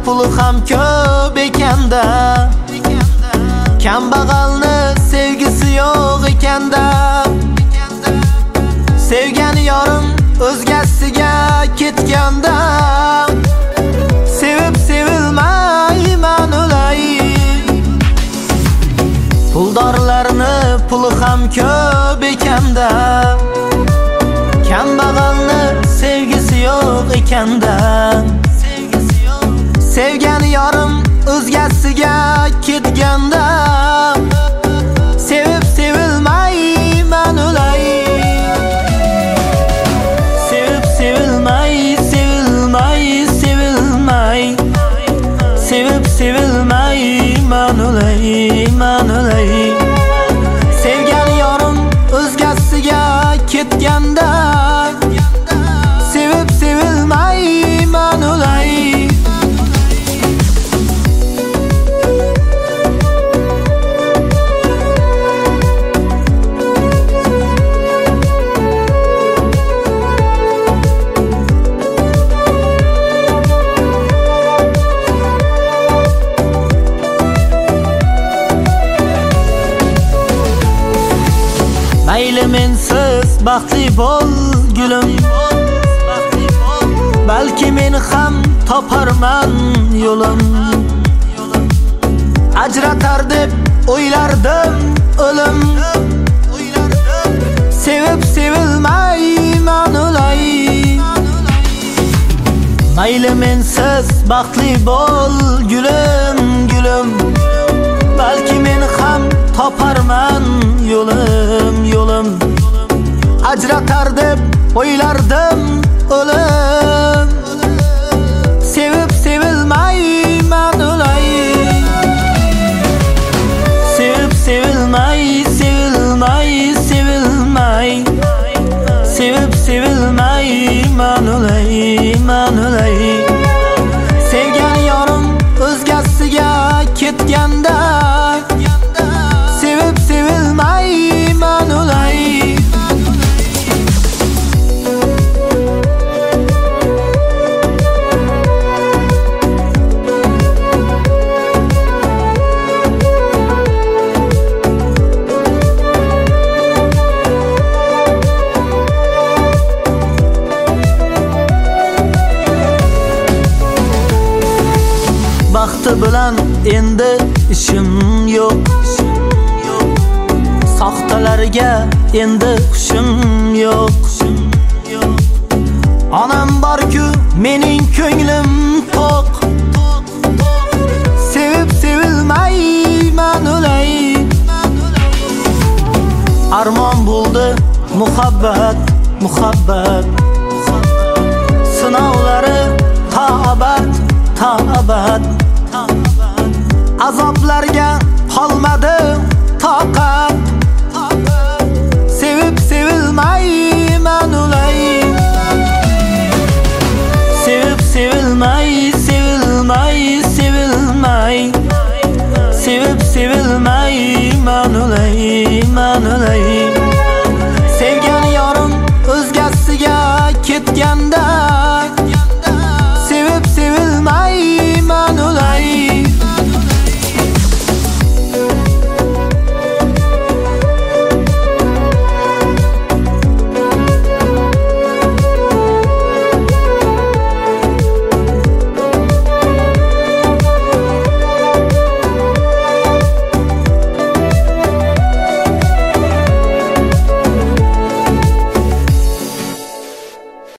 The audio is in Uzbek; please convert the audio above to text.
puli ham ko'p ekanda, kambag'alni sevgisi yo'q ekanda. Sevgan yorim o'zgasiga ketganda, sevib sevilmayman ulay. Puldorlarni puli ham ko'p ekanda, kambag'alni sevgisi yo'q ekanda. Sevgan yorim o'zgasiga ketganda, sevib sevilmayman ulay. Sevib sevilmay, sevib sevilmayman ulay, man ulay. Sevgan yorim o'zgasiga ketganda, sevib sevilmayman ulay. Mayli mensiz baxtli bo'l gulim, balki men ham toparman yo'lim. Ajratar deb o'ylardim o'lim, sevib sevilmayman ulay. Mayli mensiz baxtli bo'l gulim, gulim, balki men ham toparman yo'lim, yo'lim. Ajratar deb o'ylardim o'lim, sevib sevilmayman ulay. Sevib sevilmay, sevib sevilmayman ulay, man ulay. Sevgan yorim o'zgasiga ketganda, sevib sevilmayman ulay. Baxti bilan endi ishim yo'q, soxtalarga endi hushim yo'q. Onam bor-ku mening ko'nglim to'q, sevib sevilmayman ulay. Armon bo'ldi muhabbat, muhabbat, sinovlari ta'bat, ta'bat. Azoblarga qolmadi